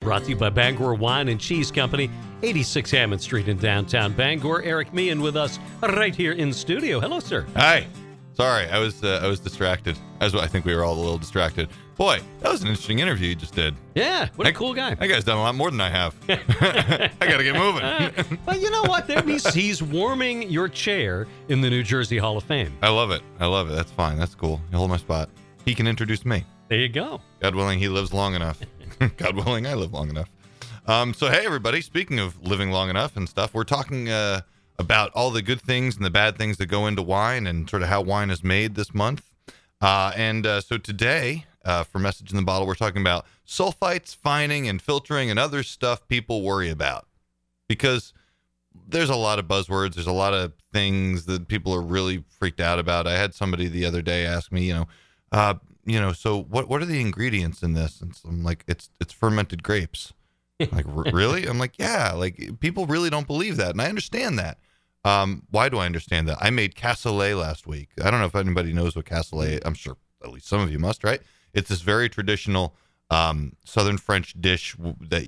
brought to you by Bangor Wine and Cheese Company, 86 Hammond Street in downtown Bangor. Eric Meehan with us right here in studio. Hello, sir. Hi. Sorry, I was distracted. I think we were all a little distracted. Boy, that was an interesting interview you just did. Yeah, what a cool guy. That guy's done a lot more than I have. I got to get moving. But you know what? He's warming your chair in the New Jersey Hall of Fame. I love it. That's fine. That's cool. You hold my spot. He can introduce me. There you go. God willing, he lives long enough. God willing, I live long enough. So, hey, everybody, speaking of living long enough and stuff, we're talking about all the good things and the bad things that go into wine and sort of how wine is made this month. So today, for Message in the Bottle, we're talking about sulfites, fining, and filtering and other stuff people worry about. Because there's a lot of buzzwords. There's a lot of things that people are really freaked out about. I had somebody the other day ask me, so what are the ingredients in this? And so I'm like, it's fermented grapes. Like, really? I'm like, yeah, like people really don't believe that. And I understand that. Why do I understand that? I made cassoulet last week. I don't know if anybody knows what cassoulet is. I'm sure at least some of you must, right? It's this very traditional Southern French dish that,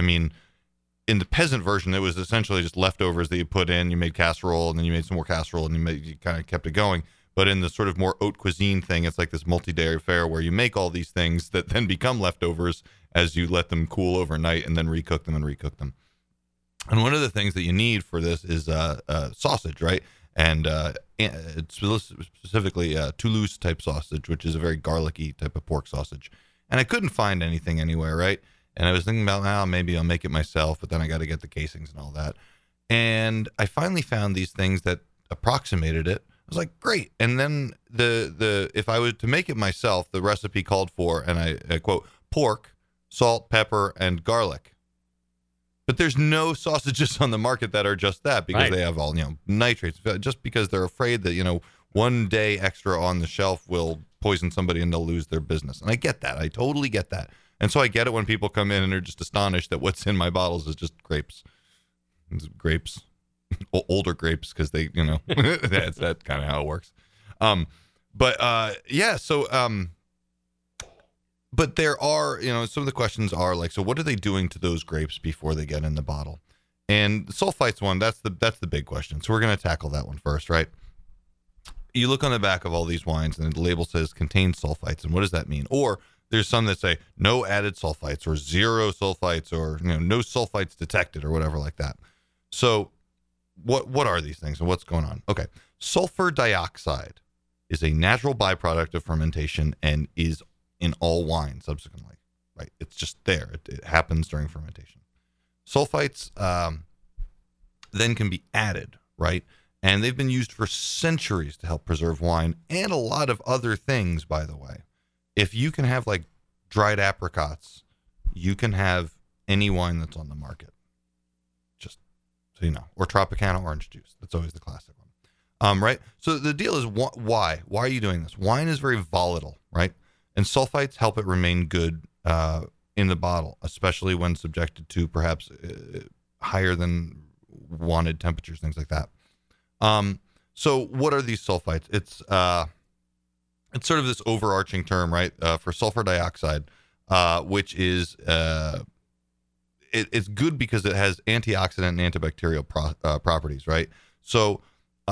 in the peasant version, it was essentially just leftovers that you put in. You made casserole, and then you made some more casserole, and you kind of kept it going. But in the sort of more haute cuisine thing, it's like this multi-day affair where you make all these things that then become leftovers as you let them cool overnight and then recook them. And one of the things that you need for this is sausage, right? And it's specifically Toulouse type sausage, which is a very garlicky type of pork sausage. And I couldn't find anything anywhere, right? And I was thinking about, maybe I'll make it myself, but then I got to get the casings and all that. And I finally found these things that approximated it. I was like, great. And then the if I was to make it myself, the recipe called for, and I quote, pork, salt, pepper, and garlic. But there's no sausages on the market that are just that, because they have all, nitrates, just because they're afraid that, one day extra on the shelf will poison somebody and they'll lose their business. And I get that. I totally get that. And so I get it when people come in and are just astonished that what's in my bottles is just grapes. It's grapes. Older grapes, because they, that's that kind of how it works. But there are, some of the questions are like, so what are they doing to those grapes before they get in the bottle? And the sulfites one, that's the big question. So we're going to tackle that one first, right? You look on the back of all these wines and the label says contains sulfites. And what does that mean? Or there's some that say no added sulfites or zero sulfites or, no sulfites detected or whatever like that. So what are these things and what's going on? Okay. Sulfur dioxide is a natural byproduct of fermentation and is in all wine subsequently, right? It's just there. It happens during fermentation. Sulfites then can be added, right? And they've been used for centuries to help preserve wine and a lot of other things, by the way. If you can have like dried apricots, you can have any wine that's on the market. Just so you know. Or Tropicana orange juice. That's always the classic one. Right? So the deal is why? Why are you doing this? Wine is very volatile, right? And sulfites help it remain good in the bottle, especially when subjected to perhaps higher than wanted temperatures, things like that. So what are these sulfites? It's sort of this overarching term, right, for sulfur dioxide, which is it's good because it has antioxidant and antibacterial properties, right? So,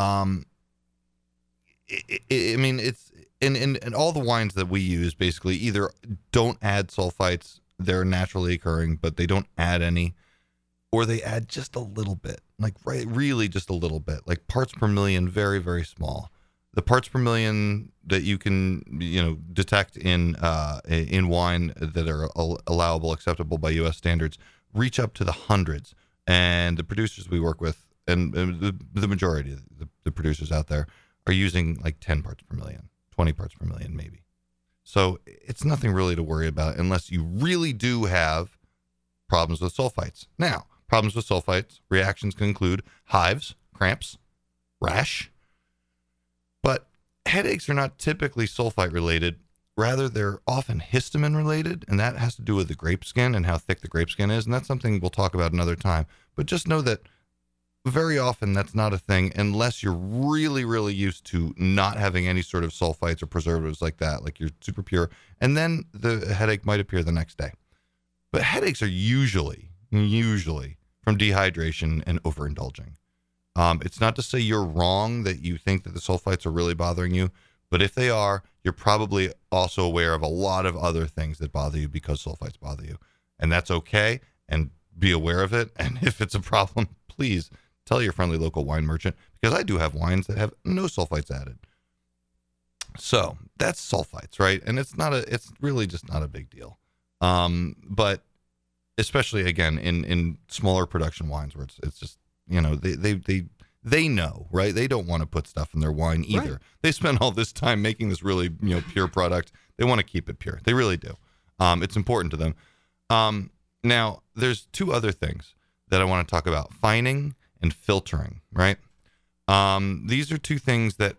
it's in all the wines that we use, basically either don't add sulfites, they're naturally occurring, but they don't add any, or they add just a little bit, like really just a little bit, like parts per million, very, very small. The parts per million that you can, detect in wine that are allowable, acceptable by U.S. standards, reach up to the hundreds. And the producers we work with, and the majority of the producers out there, are using like 10 parts per million, 20 parts per million, maybe. So it's nothing really to worry about unless you really do have problems with sulfites. Now, problems with sulfites, reactions can include hives, cramps, rash. But headaches are not typically sulfite related. Rather, they're often histamine related, and that has to do with the grape skin and how thick the grape skin is. And that's something we'll talk about another time. But just know that very often that's not a thing unless you're really, really used to not having any sort of sulfites or preservatives like that, like you're super pure. And then the headache might appear the next day. But headaches are usually from dehydration and overindulging. It's not to say you're wrong that you think that the sulfites are really bothering you, but if they are, you're probably also aware of a lot of other things that bother you because sulfites bother you. And that's okay, and be aware of it. And if it's a problem, please tell your friendly local wine merchant, because I do have wines that have no sulfites added. So that's sulfites, right? And it's really just not a big deal. But especially again in smaller production wines where it's just, they know, right? They don't want to put stuff in their wine either. Right. They spend all this time making this really, pure product. They want to keep it pure. They really do. It's important to them. Now there's two other things that I want to talk about: fining and filtering, right? These are two things that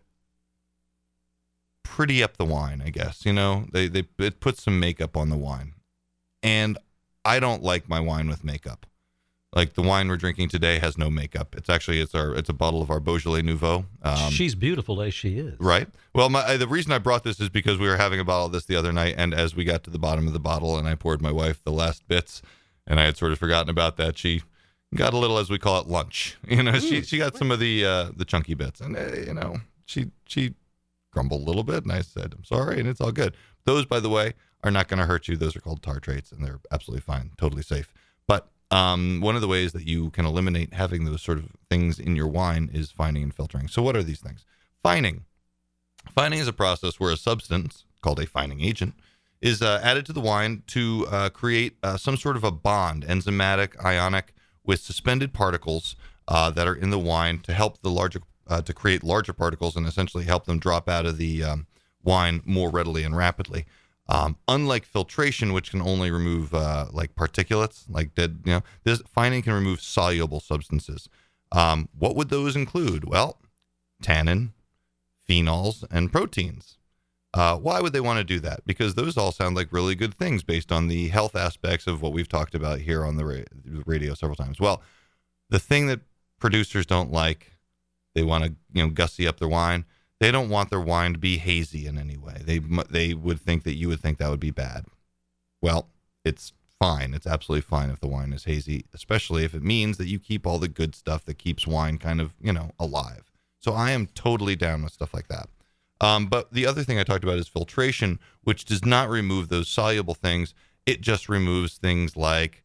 pretty up the wine, I guess. It puts some makeup on the wine, and I don't like my wine with makeup. Like the wine we're drinking today has no makeup. It's a bottle of our Beaujolais Nouveau. She's beautiful as she is. Right. Well, the reason I brought this is because we were having a bottle of this the other night, and as we got to the bottom of the bottle and I poured my wife the last bits, and I had sort of forgotten about that, she got a little, as we call it, lunch. She got some of the chunky bits, and she grumbled a little bit, and I said, "I'm sorry," and it's all good. Those, by the way, are not going to hurt you. Those are called tartrates, and they're absolutely fine, totally safe. But one of the ways that you can eliminate having those sort of things in your wine is fining and filtering. So what are these things? Fining is a process where a substance called a fining agent is added to the wine to create some sort of a bond, enzymatic, ionic, with suspended particles that are in the wine to help to create larger particles and essentially help them drop out of the wine more readily and rapidly. Unlike filtration, which can only remove like particulates, like dead, this fining can remove soluble substances. What would those include? Well, tannin, phenols, and proteins. Why would they want to do that? Because those all sound like really good things based on the health aspects of what we've talked about here on the radio several times. Well, the thing that producers don't like, they want to, gussy up their wine. They don't want their wine to be hazy in any way. They would think that you would think that would be bad. Well, it's fine. It's absolutely fine if the wine is hazy, especially if it means that you keep all the good stuff that keeps wine kind of, alive. So I am totally down with stuff like that. But the other thing I talked about is filtration, which does not remove those soluble things. It just removes things like,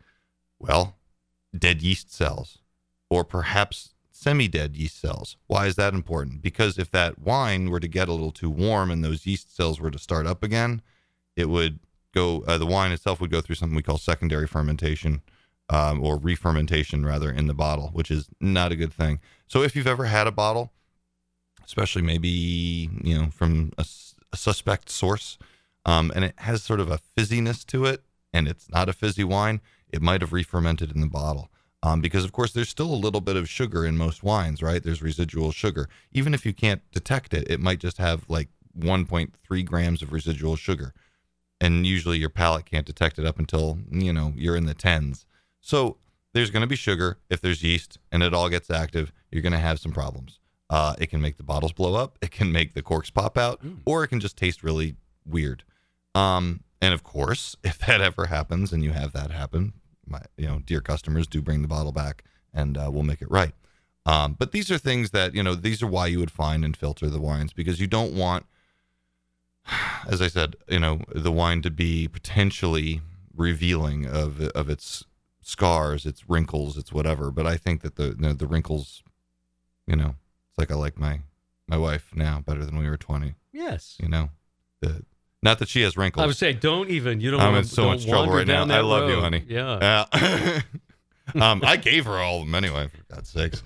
dead yeast cells, or perhaps semi-dead yeast cells. Why is that important? Because if that wine were to get a little too warm and those yeast cells were to start up again, it would go, the wine itself would go through something we call secondary fermentation, or re-fermentation rather, in the bottle, which is not a good thing. So if you've ever had a bottle, especially maybe, from a suspect source, and it has sort of a fizziness to it, and it's not a fizzy wine, it might have re-fermented in the bottle. Because, of course, there's still a little bit of sugar in most wines, right? There's residual sugar. Even if you can't detect it, it might just have like 1.3 grams of residual sugar. And usually your palate can't detect it up until, you're in the tens. So there's going to be sugar. If there's yeast and it all gets active, you're going to have some problems. It can make the bottles blow up. It can make the corks pop out, or it can just taste really weird. And, of course, if that ever happens and you have that happen, my dear customers, do bring the bottle back and we'll make it right. But these are things that, these are why you would fine and filter the wines, because you don't want, as I said, the wine to be potentially revealing of its scars, its wrinkles, its whatever. But I think that the wrinkles, it's like I like my wife now better than we were 20. Yes. Not that she has wrinkles. I would say, I'm in so much trouble right now. I love you, honey. Yeah. I gave her all of them anyway, for God's sakes.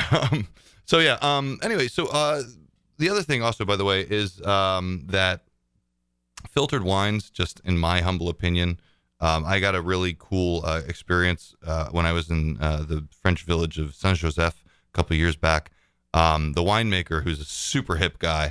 Anyway, the other thing also, by the way, is that filtered wines, just in my humble opinion, I got a really cool experience when I was in the French village of Saint-Joseph a couple of years back. The winemaker, who's a super hip guy,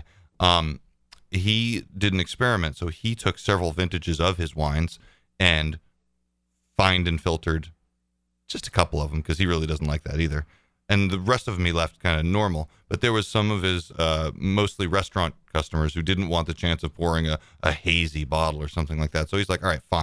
he did an experiment. So he took several vintages of his wines and fined and filtered just a couple of them, because he really doesn't like that either. And the rest of them he left kind of normal. But there was some of his mostly restaurant customers who didn't want the chance of pouring a hazy bottle or something like that. So he's like, all right, fine.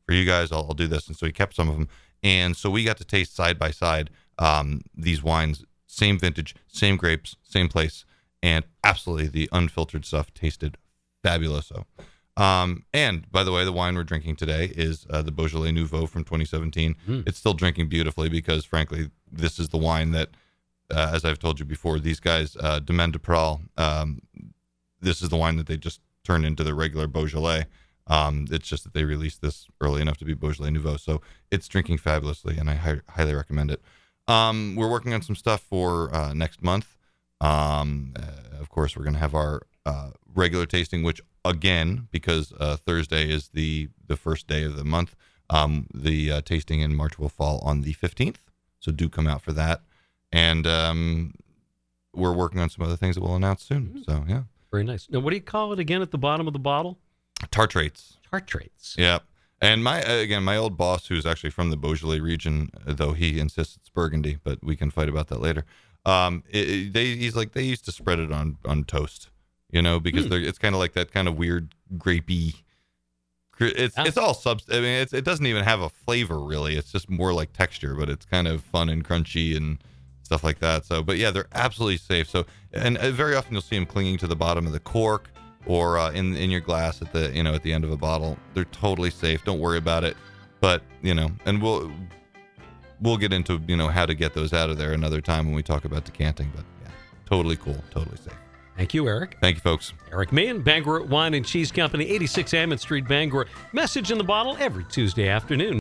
for you guys, I'll do this. And so he kept some of them. And so we got to taste side by side these wines, same vintage, same grapes, same place. And absolutely the unfiltered stuff tasted fabuloso. And by the way, the wine we're drinking today is the Beaujolais Nouveau from 2017. It's still drinking beautifully because, frankly, this is the wine that, as I've told you before, these guys, Domaine de Pral, this is the wine that they just turned into the regular Beaujolais. It's just that they released this early enough to be Beaujolais Nouveau. So it's drinking fabulously, and I highly recommend it. We're working on some stuff for next month. Of course, we're going to have our regular tasting, which again, because Thursday is the first day of the month, the tasting in March will fall on the 15th. So do come out for that. And we're working on some other things that we'll announce soon. So, yeah. Very nice. Now, what do you call it again at the bottom of the bottle? Tartrates. Tartrates. Yeah. And my old boss, who's actually from the Beaujolais region, though he insists it's Burgundy, but we can fight about that later. He's like, they used to spread it on toast, because it's kind of like that kind of weird grapey. It's all I mean, it doesn't even have a flavor really. It's just more like texture, but it's kind of fun and crunchy and stuff like that. So, but yeah, they're absolutely safe. So, and very often you'll see them clinging to the bottom of the cork or in your glass at the at the end of a bottle. They're totally safe. Don't worry about it. But and we'll get into how to get those out of there another time when we talk about decanting. But yeah, totally cool, totally safe. Thank you, Eric. Thank you, folks. Eric Meehan, Bangor Wine and Cheese Company, 86 Hammond Street, Bangor. Message in the bottle every Tuesday afternoon.